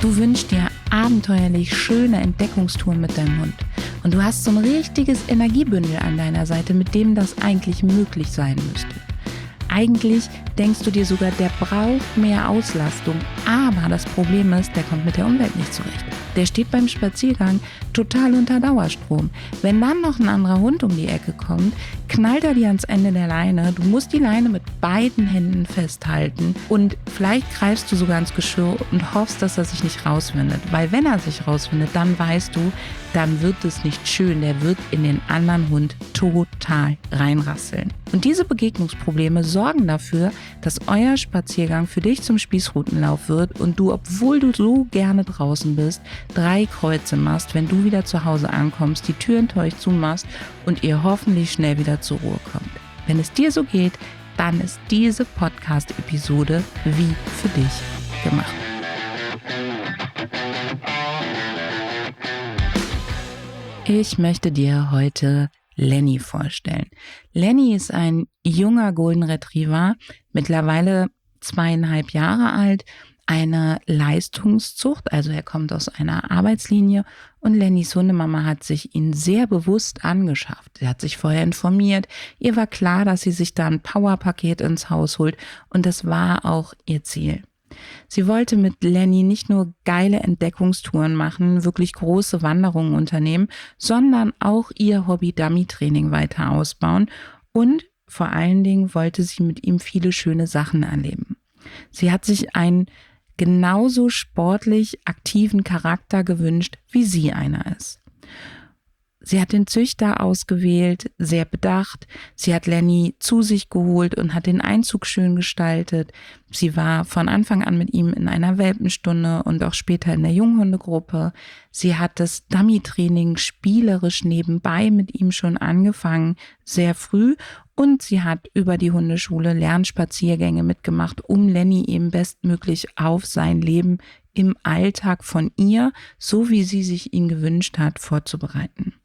Du wünschst dir abenteuerlich schöne Entdeckungstouren mit deinem Hund und du hast so ein richtiges Energiebündel an deiner Seite, mit dem das eigentlich möglich sein müsste. Eigentlich denkst du dir sogar, der braucht mehr Auslastung, aber das Problem ist, der kommt mit der Umwelt nicht zurecht. Der steht beim Spaziergang total unter Dauerstrom. Wenn dann noch ein anderer Hund um die Ecke kommt, knallt er dir ans Ende der Leine. Du musst die Leine mit beiden Händen festhalten und vielleicht greifst du sogar ins Geschirr und hoffst, dass er sich nicht rauswindet. Weil wenn er sich rauswindet, dann weißt du, dann wird es nicht schön. Der wird in den anderen Hund total reinrasseln. Und diese Begegnungsprobleme sorgen dafür, dass euer Spaziergang für dich zum Spießrutenlauf wird und du, obwohl du so gerne draußen bist, 3 Kreuze machst, wenn du wieder zu Hause ankommst, die Tür hinter euch zumachst und ihr hoffentlich schnell wieder zur Ruhe kommt. Wenn es dir so geht, dann ist diese Podcast-Episode wie für dich gemacht. Ich möchte dir heute Lenny vorstellen. Lenny ist ein junger Golden Retriever, mittlerweile 2,5 Jahre alt, eine Leistungszucht, also er kommt aus einer Arbeitslinie und Lennys Hundemama hat sich ihn sehr bewusst angeschafft. Sie hat sich vorher informiert, ihr war klar, dass sie sich da ein Powerpaket ins Haus holt und das war auch ihr Ziel. Sie wollte mit Lenny nicht nur geile Entdeckungstouren machen, wirklich große Wanderungen unternehmen, sondern auch ihr Hobby Dummy-Training weiter ausbauen und vor allen Dingen wollte sie mit ihm viele schöne Sachen erleben. Sie hat sich einen genauso sportlich aktiven Charakter gewünscht, wie sie einer ist. Sie hat den Züchter ausgewählt, sehr bedacht. Sie hat Lenny zu sich geholt und hat den Einzug schön gestaltet. Sie war von Anfang an mit ihm in einer Welpenstunde und auch später in der Junghundegruppe. Sie hat das Dummy-Training spielerisch nebenbei mit ihm schon angefangen, sehr früh. Und sie hat über die Hundeschule Lernspaziergänge mitgemacht, um Lenny eben bestmöglich auf sein Leben im Alltag von ihr, so wie sie sich ihn gewünscht hat, vorzubereiten.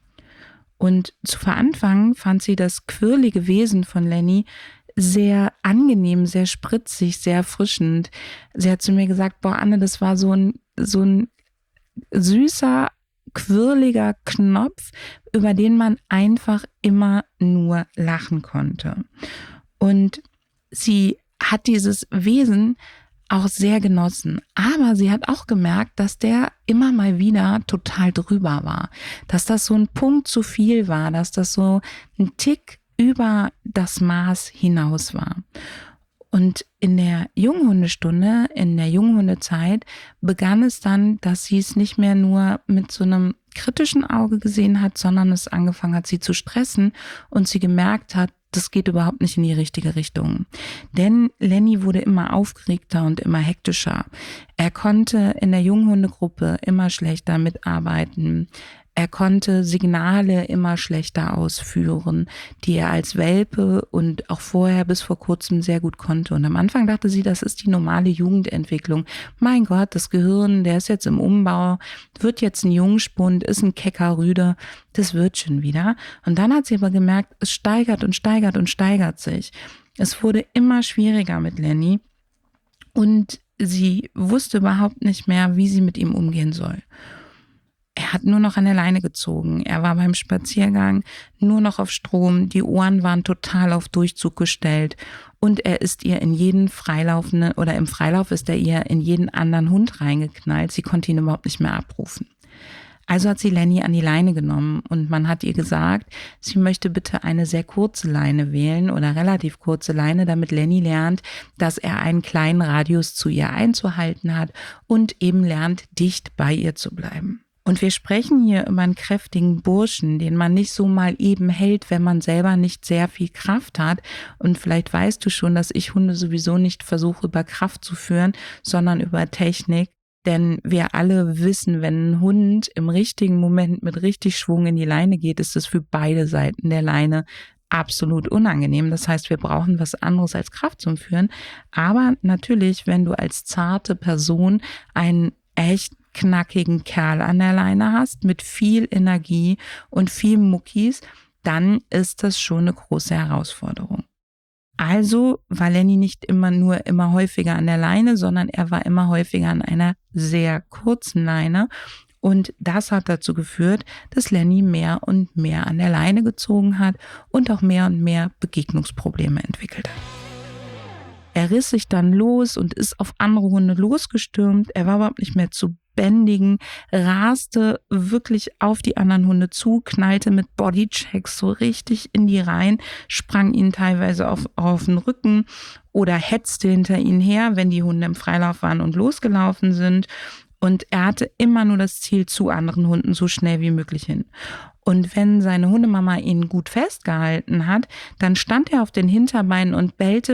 Und zu Anfang fand sie das quirlige Wesen von Lenny sehr angenehm, sehr spritzig, sehr erfrischend. Sie hat zu mir gesagt, boah Anne, das war so ein süßer, quirliger Knopf, über den man einfach immer nur lachen konnte. Und sie hat dieses Wesen auch sehr genossen. Aber sie hat auch gemerkt, dass der immer mal wieder total drüber war. Dass das so ein Punkt zu viel war, dass das so ein Tick über das Maß hinaus war. Und in der Junghundestunde, in der Junghundezeit, begann es dann, dass sie es nicht mehr nur mit so einem kritischen Auge gesehen hat, sondern es angefangen hat, sie zu stressen und sie gemerkt hat, das geht überhaupt nicht in die richtige Richtung. Denn Lenny wurde immer aufgeregter und immer hektischer. Er konnte in der Junghundegruppe immer schlechter mitarbeiten. Er konnte Signale immer schlechter ausführen, die er als Welpe und auch vorher bis vor kurzem sehr gut konnte. Und am Anfang dachte sie, das ist die normale Jugendentwicklung. Mein Gott, das Gehirn, der ist jetzt im Umbau, wird jetzt ein Jungspund, ist ein kecker Rüde, das wird schon wieder. Und dann hat sie aber gemerkt, es steigert und steigert und steigert sich. Es wurde immer schwieriger mit Lenny und sie wusste überhaupt nicht mehr, wie sie mit ihm umgehen soll. Er hat nur noch an der Leine gezogen. Er war beim Spaziergang nur noch auf Strom. Die Ohren waren total auf Durchzug gestellt. Und er ist ihr in jeden Freilaufenden oder im Freilauf ist er ihr in jeden anderen Hund reingeknallt. Sie konnte ihn überhaupt nicht mehr abrufen. Also hat sie Lenny an die Leine genommen und man hat ihr gesagt, sie möchte bitte eine sehr kurze Leine wählen oder relativ kurze Leine, damit Lenny lernt, dass er einen kleinen Radius zu ihr einzuhalten hat und eben lernt, dicht bei ihr zu bleiben. Und wir sprechen hier über einen kräftigen Burschen, den man nicht so mal eben hält, wenn man selber nicht sehr viel Kraft hat. Und vielleicht weißt du schon, dass ich Hunde sowieso nicht versuche, über Kraft zu führen, sondern über Technik. Denn wir alle wissen, wenn ein Hund im richtigen Moment mit richtig Schwung in die Leine geht, ist es für beide Seiten der Leine absolut unangenehm. Das heißt, wir brauchen was anderes als Kraft zum Führen. Aber natürlich, wenn du als zarte Person einen echt knackigen Kerl an der Leine hast, mit viel Energie und viel Muckis, dann ist das schon eine große Herausforderung. Also war Lenny nicht immer häufiger an der Leine, sondern er war immer häufiger an einer sehr kurzen Leine. Und das hat dazu geführt, dass Lenny mehr und mehr an der Leine gezogen hat und auch mehr und mehr Begegnungsprobleme entwickelt hat. Er riss sich dann los und ist auf andere Hunde losgestürmt. Er war überhaupt nicht mehr zu bändigen, raste wirklich auf die anderen Hunde zu, knallte mit Bodychecks so richtig in die Reihen, sprang ihnen teilweise auf den Rücken oder hetzte hinter ihnen her, wenn die Hunde im Freilauf waren und losgelaufen sind. Und er hatte immer nur das Ziel, zu anderen Hunden so schnell wie möglich hin. Und wenn seine Hundemama ihn gut festgehalten hat, dann stand er auf den Hinterbeinen und bellte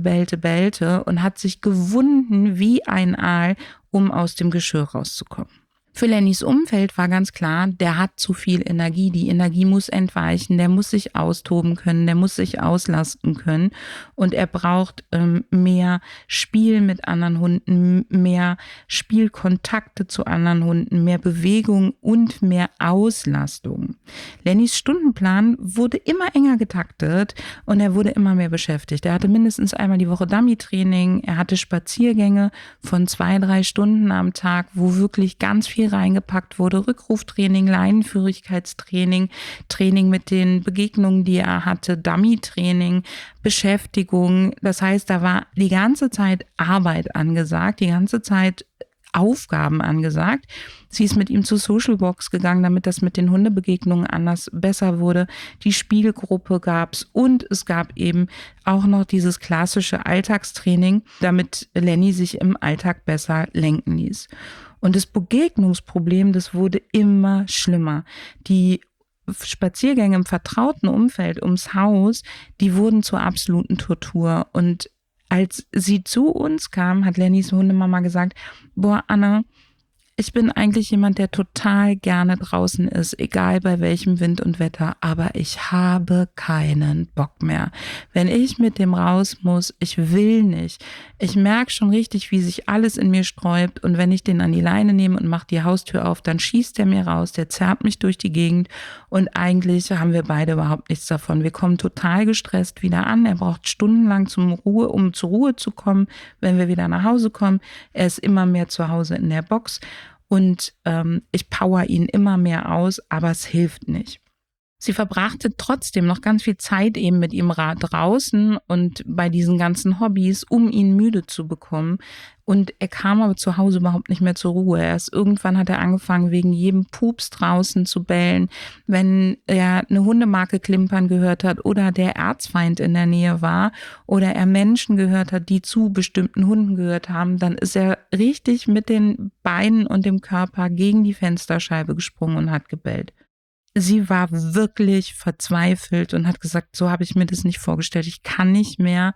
und hat sich gewunden wie ein Aal, um aus dem Geschirr rauszukommen. Für Lennys Umfeld war ganz klar, der hat zu viel Energie. Die Energie muss entweichen, der muss sich austoben können, der muss sich auslasten können. Und er braucht mehr Spiel mit anderen Hunden, mehr Spielkontakte zu anderen Hunden, mehr Bewegung und mehr Auslastung. Lennys Stundenplan wurde immer enger getaktet und er wurde immer mehr beschäftigt. Er hatte mindestens einmal die Woche Dummy-Training, er hatte Spaziergänge von 2-3 Stunden am Tag, wo wirklich ganz viel reingepackt wurde. Rückruftraining, Leinenführigkeitstraining, Training mit den Begegnungen, die er hatte, Dummy-Training, Beschäftigung. Das heißt, da war die ganze Zeit Arbeit angesagt, die ganze Zeit Aufgaben angesagt. Sie ist mit ihm zur Social Box gegangen, damit das mit den Hundebegegnungen anders besser wurde. Die Spielgruppe gab's und es gab eben auch noch dieses klassische Alltagstraining, damit Lenny sich im Alltag besser lenken ließ. Und das Begegnungsproblem, das wurde immer schlimmer. Die Spaziergänge im vertrauten Umfeld ums Haus, die wurden zur absoluten Tortur. Und als sie zu uns kam, hat Lennys Hundemama gesagt, boah, Anna, ich bin eigentlich jemand, der total gerne draußen ist, egal bei welchem Wind und Wetter, aber ich habe keinen Bock mehr. Wenn ich mit dem raus muss, ich will nicht. Ich merke schon richtig, wie sich alles in mir sträubt und wenn ich den an die Leine nehme und mache die Haustür auf, dann schießt der mir raus, der zerrt mich durch die Gegend und eigentlich haben wir beide überhaupt nichts davon. Wir kommen total gestresst wieder an. Er braucht stundenlang um zur Ruhe zu kommen, wenn wir wieder nach Hause kommen. Er ist immer mehr zu Hause in der Box. Und ich power ihn immer mehr aus, aber es hilft nicht. Sie verbrachte trotzdem noch ganz viel Zeit eben mit ihm draußen und bei diesen ganzen Hobbys, um ihn müde zu bekommen. Und er kam aber zu Hause überhaupt nicht mehr zur Ruhe. Irgendwann hat er angefangen, wegen jedem Pups draußen zu bellen. Wenn er eine Hundemarke klimpern gehört hat oder der Erzfeind in der Nähe war oder er Menschen gehört hat, die zu bestimmten Hunden gehört haben, dann ist er richtig mit den Beinen und dem Körper gegen die Fensterscheibe gesprungen und hat gebellt. Sie war wirklich verzweifelt und hat gesagt, so habe ich mir das nicht vorgestellt. Ich kann nicht mehr.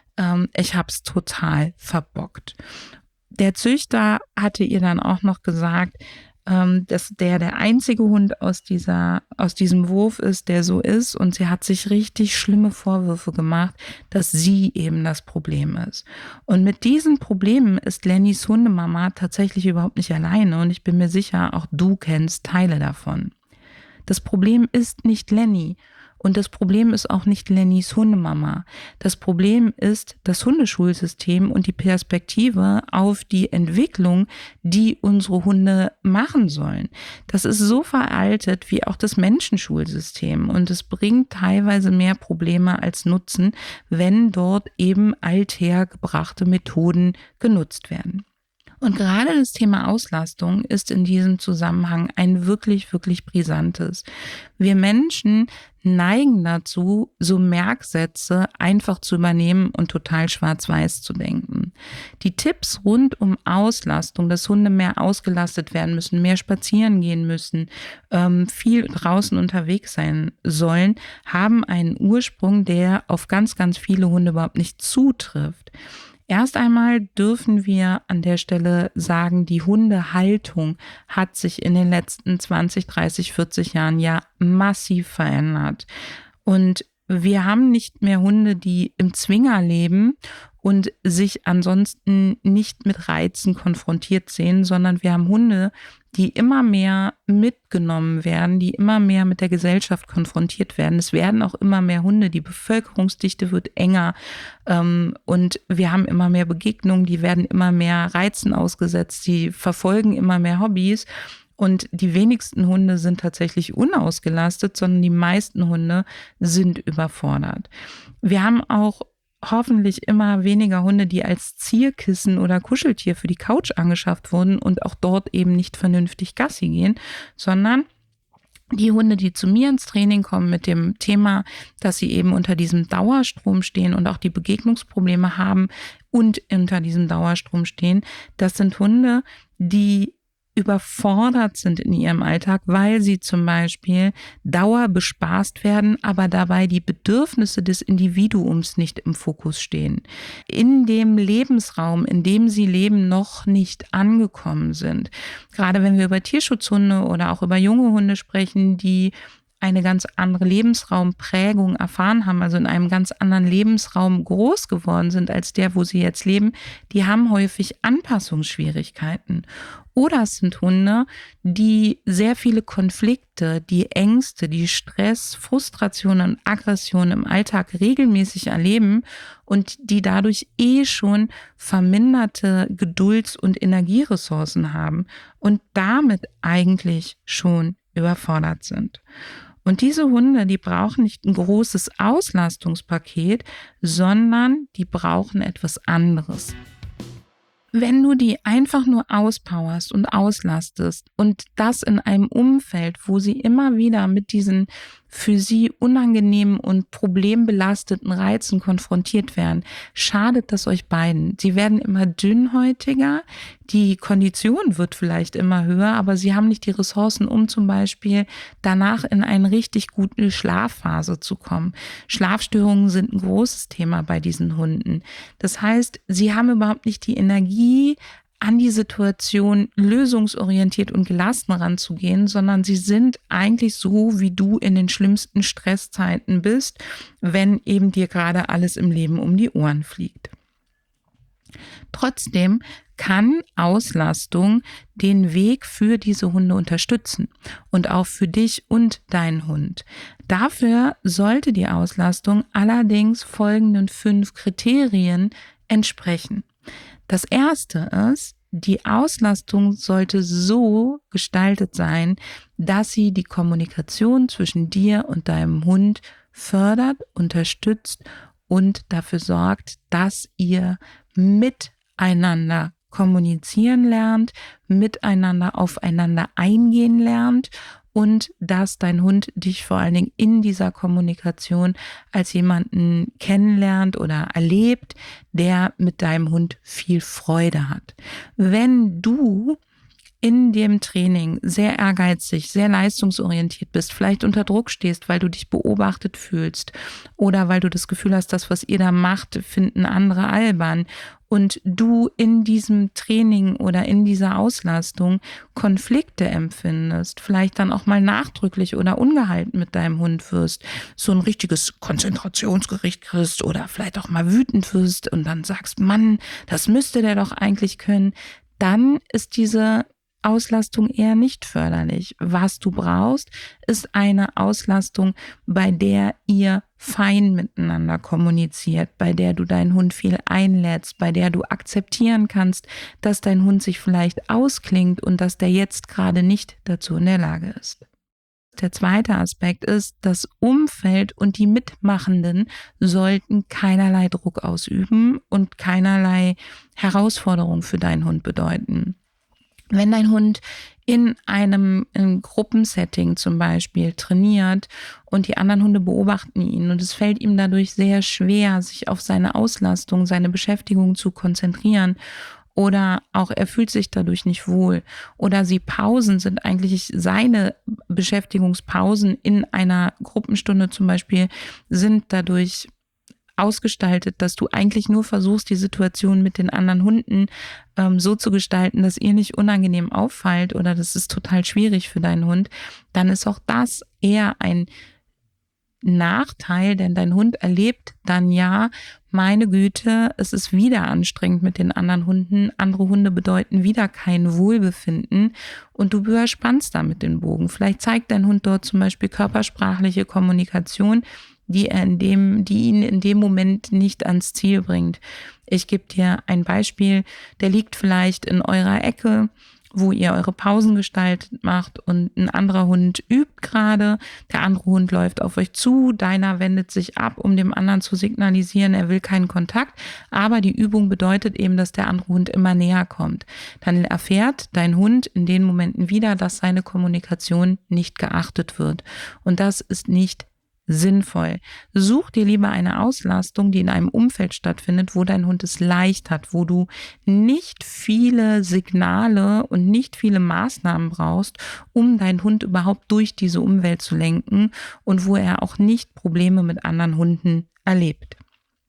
Ich habe es total verbockt. Der Züchter hatte ihr dann auch noch gesagt, dass der einzige Hund aus diesem Wurf ist, der so ist. Und sie hat sich richtig schlimme Vorwürfe gemacht, dass sie eben das Problem ist. Und mit diesen Problemen ist Lennys Hundemama tatsächlich überhaupt nicht alleine. Und ich bin mir sicher, auch du kennst Teile davon. Das Problem ist nicht Lenny und das Problem ist auch nicht Lennys Hundemama. Das Problem ist das Hundeschulsystem und die Perspektive auf die Entwicklung, die unsere Hunde machen sollen. Das ist so veraltet wie auch das Menschenschulsystem und es bringt teilweise mehr Probleme als Nutzen, wenn dort eben althergebrachte Methoden genutzt werden. Und gerade das Thema Auslastung ist in diesem Zusammenhang ein wirklich, wirklich brisantes. Wir Menschen neigen dazu, so Merksätze einfach zu übernehmen und total schwarz-weiß zu denken. Die Tipps rund um Auslastung, dass Hunde mehr ausgelastet werden müssen, mehr spazieren gehen müssen, viel draußen unterwegs sein sollen, haben einen Ursprung, der auf ganz, ganz viele Hunde überhaupt nicht zutrifft. Erst einmal dürfen wir an der Stelle sagen, die Hundehaltung hat sich in den letzten 20, 30, 40 Jahren ja massiv verändert. Und wir haben nicht mehr Hunde, die im Zwinger leben und sich ansonsten nicht mit Reizen konfrontiert sehen, sondern wir haben Hunde, die immer mehr mitgenommen werden, die immer mehr mit der Gesellschaft konfrontiert werden. Es werden auch immer mehr Hunde, die Bevölkerungsdichte wird enger, und wir haben immer mehr Begegnungen, die werden immer mehr Reizen ausgesetzt, die verfolgen immer mehr Hobbys. Und die wenigsten Hunde sind tatsächlich unausgelastet, sondern die meisten Hunde sind überfordert. Wir haben auch hoffentlich immer weniger Hunde, die als Zierkissen oder Kuscheltier für die Couch angeschafft wurden und auch dort eben nicht vernünftig Gassi gehen, sondern die Hunde, die zu mir ins Training kommen mit dem Thema, dass sie eben unter diesem Dauerstrom stehen und auch die Begegnungsprobleme haben und unter diesem Dauerstrom stehen, das sind Hunde, die überfordert sind in ihrem Alltag, weil sie zum Beispiel dauerbespaßt werden, aber dabei die Bedürfnisse des Individuums nicht im Fokus stehen. In dem Lebensraum, in dem sie leben, noch nicht angekommen sind. Gerade wenn wir über Tierschutzhunde oder auch über junge Hunde sprechen, die eine ganz andere Lebensraumprägung erfahren haben, also in einem ganz anderen Lebensraum groß geworden sind als der, wo sie jetzt leben, die haben häufig Anpassungsschwierigkeiten. Oder es sind Hunde, die sehr viele Konflikte, die Ängste, die Stress, Frustrationen und Aggressionen im Alltag regelmäßig erleben und die dadurch schon verminderte Gedulds- und Energieressourcen haben und damit eigentlich schon überfordert sind. Und diese Hunde, die brauchen nicht ein großes Auslastungspaket, sondern die brauchen etwas anderes. Wenn du die einfach nur auspowerst und auslastest und das in einem Umfeld, wo sie immer wieder mit diesen für sie unangenehmen und problembelasteten Reizen konfrontiert werden, schadet das euch beiden. Sie werden immer dünnhäutiger, die Kondition wird vielleicht immer höher, aber sie haben nicht die Ressourcen, um zum Beispiel danach in eine richtig gute Schlafphase zu kommen. Schlafstörungen sind ein großes Thema bei diesen Hunden. Das heißt, sie haben überhaupt nicht die Energie, an die Situation lösungsorientiert und gelassen ranzugehen, sondern sie sind eigentlich so, wie du in den schlimmsten Stresszeiten bist, wenn eben dir gerade alles im Leben um die Ohren fliegt. Trotzdem kann Auslastung den Weg für diese Hunde unterstützen und auch für dich und deinen Hund. Dafür sollte die Auslastung allerdings folgenden 5 Kriterien entsprechen. Das erste ist, die Auslastung sollte so gestaltet sein, dass sie die Kommunikation zwischen dir und deinem Hund fördert, unterstützt und dafür sorgt, dass ihr miteinander kommunizieren lernt, miteinander aufeinander eingehen lernt und dass dein Hund dich vor allen Dingen in dieser Kommunikation als jemanden kennenlernt oder erlebt, der mit deinem Hund viel Freude hat. Wenn du in dem Training sehr ehrgeizig, sehr leistungsorientiert bist, vielleicht unter Druck stehst, weil du dich beobachtet fühlst oder weil du das Gefühl hast, das, was ihr da macht, finden andere albern und du in diesem Training oder in dieser Auslastung Konflikte empfindest, vielleicht dann auch mal nachdrücklich oder ungehalten mit deinem Hund wirst, so ein richtiges Konzentrationsgericht kriegst oder vielleicht auch mal wütend wirst und dann sagst, Mann, das müsste der doch eigentlich können, dann ist diese Auslastung eher nicht förderlich. Was du brauchst, ist eine Auslastung, bei der ihr fein miteinander kommuniziert, bei der du deinen Hund viel einlädst, bei der du akzeptieren kannst, dass dein Hund sich vielleicht ausklingt und dass der jetzt gerade nicht dazu in der Lage ist. Der zweite Aspekt ist, das Umfeld und die Mitmachenden sollten keinerlei Druck ausüben und keinerlei Herausforderung für deinen Hund bedeuten. Wenn dein Hund in einem Gruppensetting zum Beispiel trainiert und die anderen Hunde beobachten ihn und es fällt ihm dadurch sehr schwer, sich auf seine Auslastung, seine Beschäftigung zu konzentrieren oder auch er fühlt sich dadurch nicht wohl oder die Pausen sind eigentlich seine Beschäftigungspausen in einer Gruppenstunde zum Beispiel sind dadurch ausgestaltet, dass du eigentlich nur versuchst, die Situation mit den anderen Hunden so zu gestalten, dass ihr nicht unangenehm auffallt oder das ist total schwierig für deinen Hund, dann ist auch das eher ein Nachteil, denn dein Hund erlebt dann ja, meine Güte, es ist wieder anstrengend mit den anderen Hunden. Andere Hunde bedeuten wieder kein Wohlbefinden und du überspannst damit den Bogen. Vielleicht zeigt dein Hund dort zum Beispiel körpersprachliche Kommunikation, die ihn in dem Moment nicht ans Ziel bringt. Ich gebe dir ein Beispiel, der liegt vielleicht in eurer Ecke, wo ihr eure Pausen gestaltet macht und ein anderer Hund übt gerade, der andere Hund läuft auf euch zu, deiner wendet sich ab, um dem anderen zu signalisieren, er will keinen Kontakt, aber die Übung bedeutet eben, dass der andere Hund immer näher kommt. Dann erfährt dein Hund in den Momenten wieder, dass seine Kommunikation nicht geachtet wird und das ist nicht sinnvoll. Such dir lieber eine Auslastung, die in einem Umfeld stattfindet, wo dein Hund es leicht hat, wo du nicht viele Signale und nicht viele Maßnahmen brauchst, um deinen Hund überhaupt durch diese Umwelt zu lenken und wo er auch nicht Probleme mit anderen Hunden erlebt.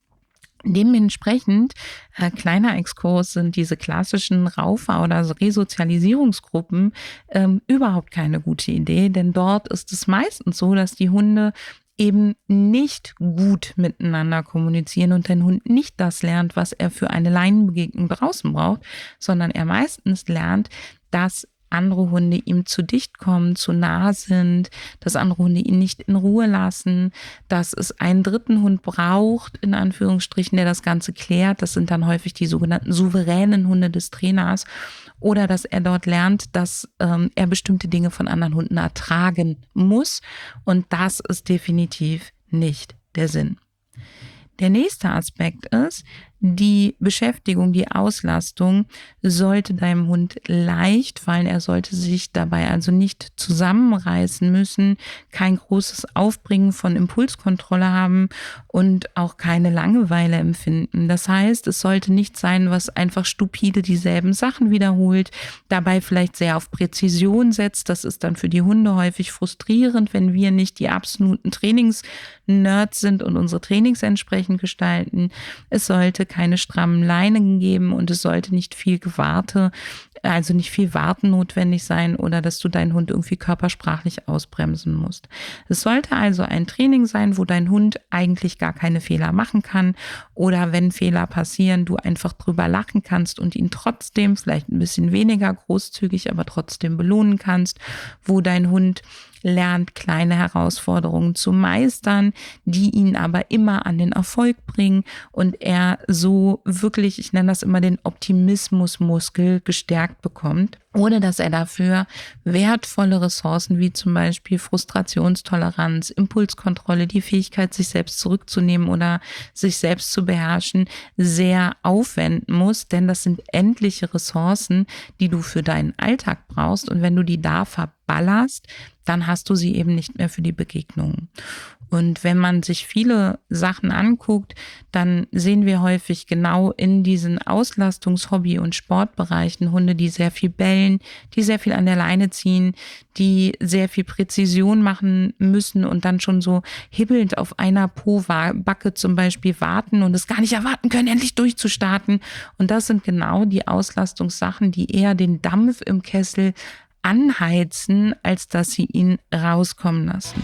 Dementsprechend, kleiner Exkurs, sind diese klassischen Raufer- oder Resozialisierungsgruppen überhaupt keine gute Idee, denn dort ist es meistens so, dass die Hunde eben nicht gut miteinander kommunizieren und dein Hund nicht das lernt, was er für eine Leinenbegegnung draußen braucht, sondern er meistens lernt, dass andere Hunde ihm zu dicht kommen, zu nah sind, dass andere Hunde ihn nicht in Ruhe lassen, dass es einen dritten Hund braucht, in Anführungsstrichen, der das Ganze klärt. Das sind dann häufig die sogenannten souveränen Hunde des Trainers. Oder dass er dort lernt, dass er bestimmte Dinge von anderen Hunden ertragen muss. Und das ist definitiv nicht der Sinn. Der nächste Aspekt ist, die Beschäftigung, die Auslastung sollte deinem Hund leicht fallen. Er sollte sich dabei also nicht zusammenreißen müssen, kein großes Aufbringen von Impulskontrolle haben und auch keine Langeweile empfinden. Das heißt, es sollte nicht sein, was einfach stupide dieselben Sachen wiederholt, dabei vielleicht sehr auf Präzision setzt. Das ist dann für die Hunde häufig frustrierend, wenn wir nicht die absoluten Trainingsnerds sind und unsere Trainings entsprechend gestalten. Es sollte keine strammen Leinen geben und es sollte nicht viel also nicht viel Warten notwendig sein oder dass du deinen Hund irgendwie körpersprachlich ausbremsen musst. Es sollte also ein Training sein, wo dein Hund eigentlich gar keine Fehler machen kann oder wenn Fehler passieren, du einfach drüber lachen kannst und ihn trotzdem vielleicht ein bisschen weniger großzügig, aber trotzdem belohnen kannst, wo dein Hund lernt, kleine Herausforderungen zu meistern, die ihn aber immer an den Erfolg bringen und er so wirklich, ich nenne das immer den Optimismusmuskel gestärkt bekommt, ohne dass er dafür wertvolle Ressourcen wie zum Beispiel Frustrationstoleranz, Impulskontrolle, die Fähigkeit, sich selbst zurückzunehmen oder sich selbst zu beherrschen, sehr aufwenden muss, denn das sind endliche Ressourcen, die du für deinen Alltag brauchst und wenn du die da verballerst, dann hast du sie eben nicht mehr für die Begegnungen. Und wenn man sich viele Sachen anguckt, dann sehen wir häufig genau in diesen Auslastungs-, Hobby- und Sportbereichen Hunde, die sehr viel bellen, die sehr viel an der Leine ziehen, die sehr viel Präzision machen müssen und dann schon so hibbelnd auf einer Po-Backe zum Beispiel warten und es gar nicht erwarten können, endlich durchzustarten. Und das sind genau die Auslastungssachen, die eher den Dampf im Kessel anheizen, als dass sie ihn rauskommen lassen.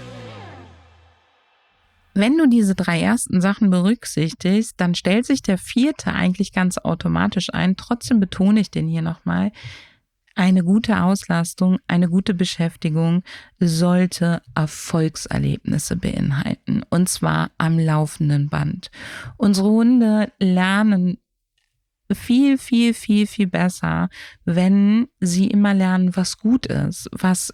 Wenn du diese 3 ersten Sachen berücksichtigst, dann stellt sich der 4. eigentlich ganz automatisch ein. Trotzdem betone ich den hier nochmal. Eine gute Auslastung, eine gute Beschäftigung sollte Erfolgserlebnisse beinhalten. Und zwar am laufenden Band. Unsere Hunde lernen viel, viel, viel, viel besser, wenn sie immer lernen, was gut ist, was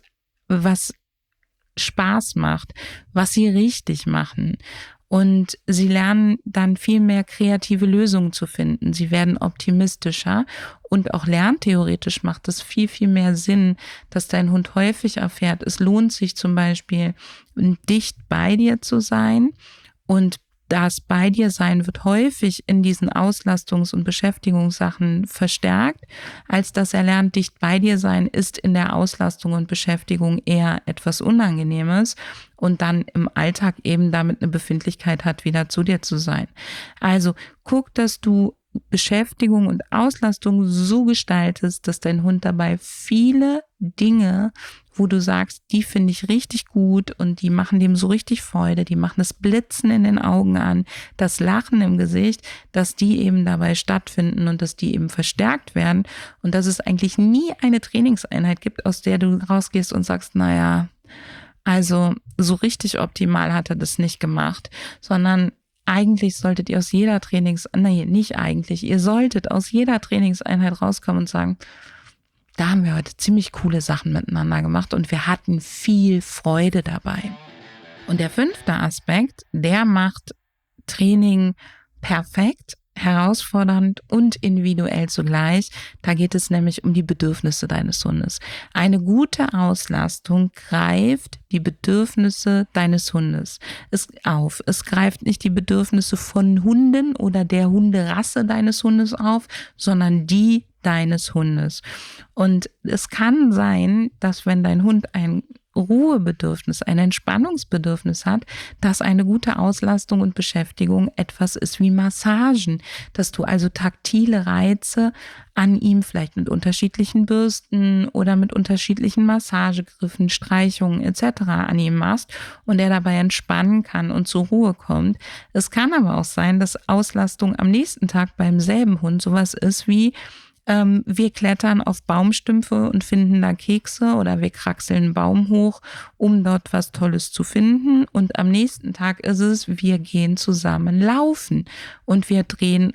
Spaß macht, was sie richtig machen. Und sie lernen dann viel mehr kreative Lösungen zu finden. Sie werden optimistischer und auch lerntheoretisch macht es viel, viel mehr Sinn, dass dein Hund häufig erfährt, es lohnt sich zum Beispiel, dicht bei dir zu sein und das bei dir sein wird häufig in diesen Auslastungs- und Beschäftigungssachen verstärkt, als dass er lernt, dicht bei dir sein ist in der Auslastung und Beschäftigung eher etwas Unangenehmes und dann im Alltag eben damit eine Befindlichkeit hat, wieder zu dir zu sein. Also guck, dass du Beschäftigung und Auslastung so gestaltest, dass dein Hund dabei viele Dinge wo du sagst, die finde ich richtig gut und die machen dem so richtig Freude, die machen das Blitzen in den Augen an, das Lachen im Gesicht, dass die eben dabei stattfinden und dass die eben verstärkt werden und dass es eigentlich nie eine Trainingseinheit gibt, aus der du rausgehst und sagst, naja, also so richtig optimal hat er das nicht gemacht, sondern eigentlich solltet ihr aus jeder ihr solltet aus jeder Trainingseinheit rauskommen und sagen, da haben wir heute ziemlich coole Sachen miteinander gemacht und wir hatten viel Freude dabei. Und der 5. Aspekt, der macht Training perfekt, herausfordernd und individuell zugleich. Da geht es nämlich um die Bedürfnisse deines Hundes. Eine gute Auslastung greift die Bedürfnisse deines Hundes auf. Es greift nicht die Bedürfnisse von Hunden oder der Hunderasse deines Hundes auf, sondern die deines Hundes. Und es kann sein, dass wenn dein Hund ein Ruhebedürfnis, ein Entspannungsbedürfnis hat, dass eine gute Auslastung und Beschäftigung etwas ist wie Massagen, dass du also taktile Reize an ihm vielleicht mit unterschiedlichen Bürsten oder mit unterschiedlichen Massagegriffen, Streichungen etc. an ihm machst und er dabei entspannen kann und zur Ruhe kommt. Es kann aber auch sein, dass Auslastung am nächsten Tag beim selben Hund sowas ist wie wir klettern auf Baumstümpfe und finden da Kekse oder wir kraxeln einen Baum hoch, um dort was Tolles zu finden. Und am nächsten Tag ist es, wir gehen zusammen laufen und wir drehen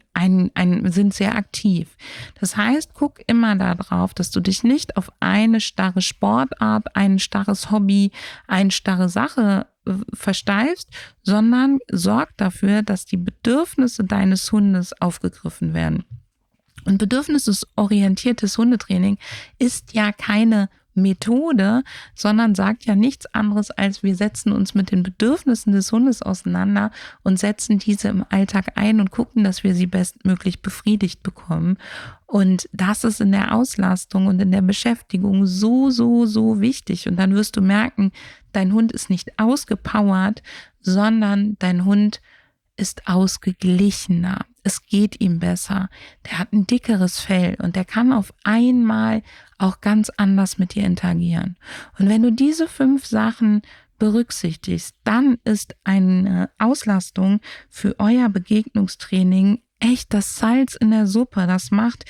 sind sehr aktiv. Das heißt, guck immer darauf, dass du dich nicht auf eine starre Sportart, ein starres Hobby, eine starre Sache versteifst, sondern sorg dafür, dass die Bedürfnisse deines Hundes aufgegriffen werden. Und bedürfnisorientiertes Hundetraining ist ja keine Methode, sondern sagt ja nichts anderes als wir setzen uns mit den Bedürfnissen des Hundes auseinander und setzen diese im Alltag ein und gucken, dass wir sie bestmöglich befriedigt bekommen. Und das ist in der Auslastung und in der Beschäftigung so wichtig. Und dann wirst du merken, dein Hund ist nicht ausgepowert, sondern dein Hund ist ausgeglichener. Es geht ihm besser. Der hat ein dickeres Fell und der kann auf einmal auch ganz anders mit dir interagieren. Und wenn du diese 5 Sachen berücksichtigst, dann ist eine Auslastung für euer Begegnungstraining echt das Salz in der Suppe. Das macht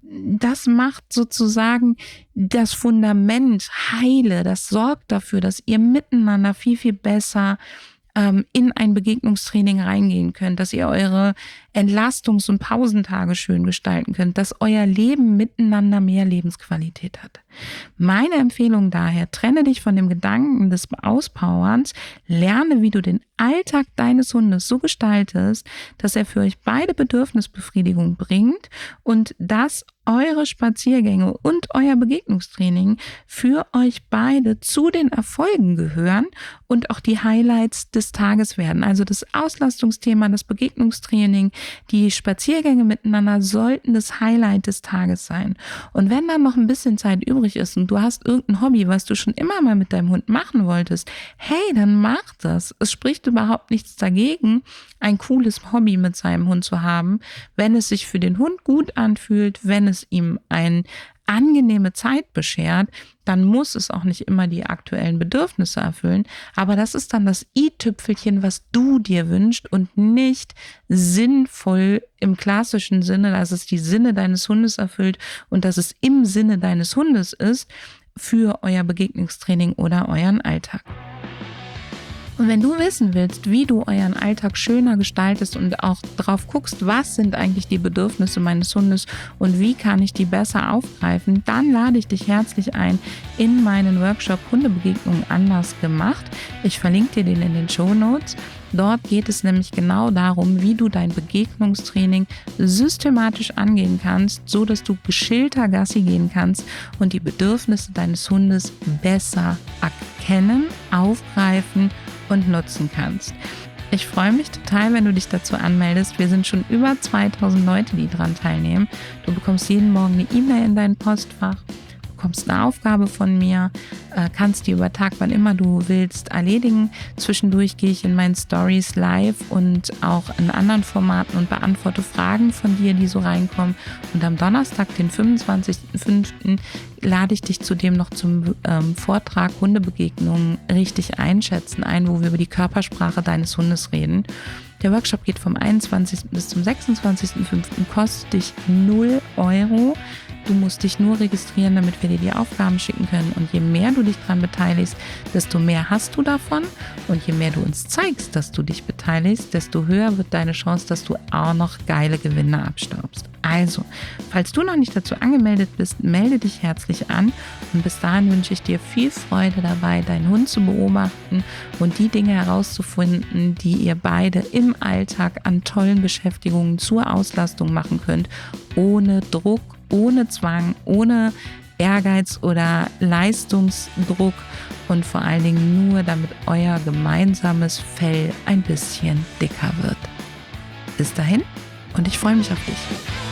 sozusagen das Fundament heile. Das sorgt dafür, dass ihr miteinander viel besser in ein Begegnungstraining reingehen könnt, dass ihr eure Entlastungs- und Pausentage schön gestalten könnt, dass euer Leben miteinander mehr Lebensqualität hat. Meine Empfehlung daher, trenne dich von dem Gedanken des Auspowerns, lerne, wie du den Alltag deines Hundes so gestaltest, dass er für euch beide Bedürfnisbefriedigung bringt und dass eure Spaziergänge und euer Begegnungstraining für euch beide zu den Erfolgen gehören und auch die Highlights des Tages werden. Also das Auslastungsthema, das Begegnungstraining, die Spaziergänge miteinander sollten das Highlight des Tages sein. Und wenn dann noch ein bisschen Zeit übrig ist und du hast irgendein Hobby, was du schon immer mal mit deinem Hund machen wolltest, hey, dann mach das. Es spricht überhaupt nichts dagegen, ein cooles Hobby mit seinem Hund zu haben, wenn es sich für den Hund gut anfühlt, wenn es ihm eine angenehme Zeit beschert, dann muss es auch nicht immer die aktuellen Bedürfnisse erfüllen. Aber das ist dann das i-Tüpfelchen, was du dir wünschst und nicht sinnvoll im klassischen Sinne, dass es die Sinne deines Hundes erfüllt und dass es im Sinne deines Hundes ist für euer Begegnungstraining oder euren Alltag. Und wenn du wissen willst, wie du euren Alltag schöner gestaltest und auch drauf guckst, was sind eigentlich die Bedürfnisse meines Hundes und wie kann ich die besser aufgreifen, dann lade ich dich herzlich ein in meinen Workshop Hundebegegnungen anders gemacht. Ich verlinke dir den in den Shownotes. Dort geht es nämlich genau darum, wie du dein Begegnungstraining systematisch angehen kannst, so dass du geschillter Gassi gehen kannst und die Bedürfnisse deines Hundes besser erkennen, aufgreifen und nutzen kannst. Ich freue mich total, wenn du dich dazu anmeldest. Wir sind schon über 2000 Leute, die daran teilnehmen. Du bekommst jeden Morgen eine E-Mail in dein Postfach, bekommst eine Aufgabe von mir, kannst die über Tag, wann immer du willst, erledigen. Zwischendurch gehe ich in meinen Stories live und auch in anderen Formaten und beantworte Fragen von dir, die so reinkommen. Und am Donnerstag, den 25.05., lade ich dich zudem noch zum Vortrag Hundebegegnungen richtig einschätzen ein, wo wir über die Körpersprache deines Hundes reden. Der Workshop geht vom 21. bis zum 26.05., kostet dich 0 Euro. Du musst dich nur registrieren, damit wir dir die Aufgaben schicken können. Und je mehr du dich daran beteiligst, desto mehr hast du davon. Und je mehr du uns zeigst, dass du dich beteiligst, desto höher wird deine Chance, dass du auch noch geile Gewinne abstaubst. Also, falls du noch nicht dazu angemeldet bist, melde dich herzlich an. Und bis dahin wünsche ich dir viel Freude dabei, deinen Hund zu beobachten und die Dinge herauszufinden, die ihr beide im Alltag an tollen Beschäftigungen zur Auslastung machen könnt, ohne Druck, ohne Zwang, ohne Ehrgeiz oder Leistungsdruck und vor allen Dingen nur, damit euer gemeinsames Fell ein bisschen dicker wird. Bis dahin und ich freue mich auf dich.